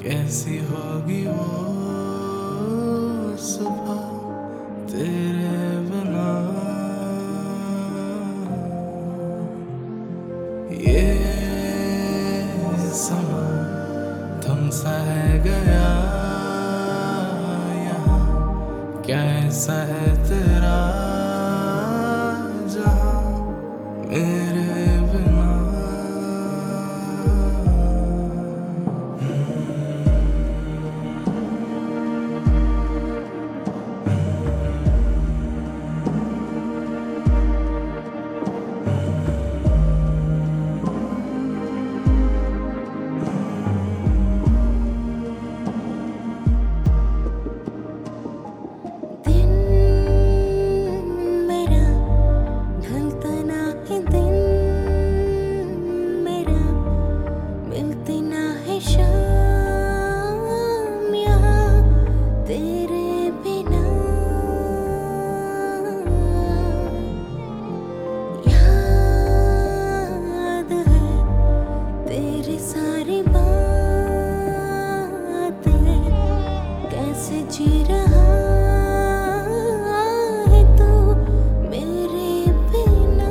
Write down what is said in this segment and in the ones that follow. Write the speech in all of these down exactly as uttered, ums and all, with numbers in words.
कैसी होगी वो सुबह तेरे बिना। ये समा थम सा है गया यहाँ, क्या ऐसा है तेरा जहाँ मेरे बिना। सारी बातें कैसे जी रहा है तू मेरे बिना।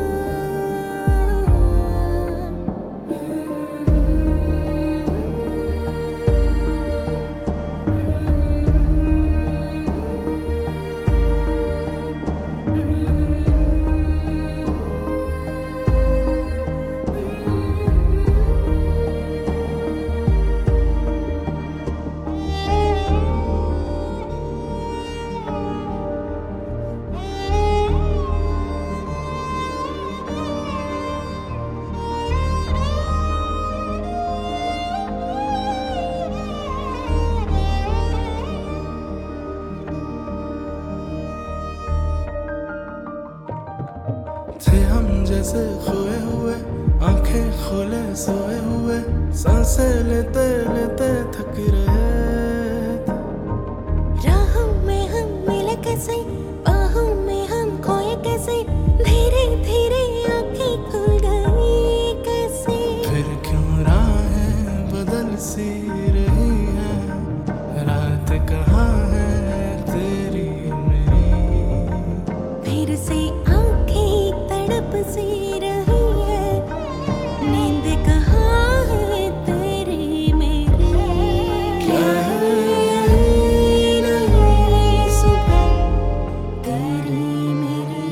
थे हम जैसे खोए हुए, आंखें खोले सोए हुए, सांसें लेते लेते थक रहे थे। राहों में हम मिले कैसे, बाहों में हम खोए कैसे, धीरे धीरे आंखें खुल गई कैसे। फिर क्यों राहें बदल सी रही है, रात कहाँ है तेरी मेरी। फिर से आंखें तड़प सी रही है, नींद कहाँ है तेरी मेरी। क्या है नई सुबह तेरी मेरी।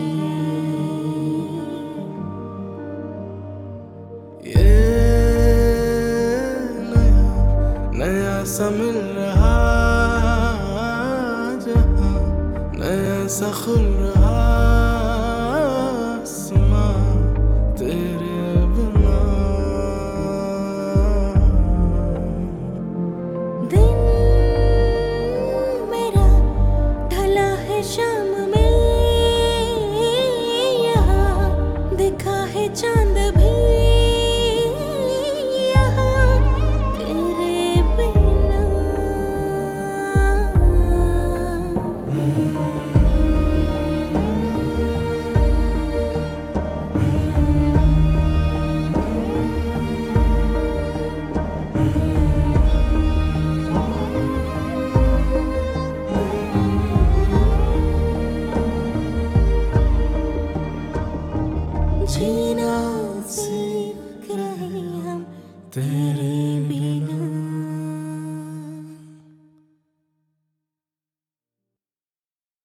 ये नया नया सा मिल रहा जहाँ, नया सा खुल रहा आसमां तेरे बिना। दिन मेरा ढला है शाम में, यहाँ दिखा है चांद भी यहाँ तेरे बिना। जीना सीख रहे हम तेरे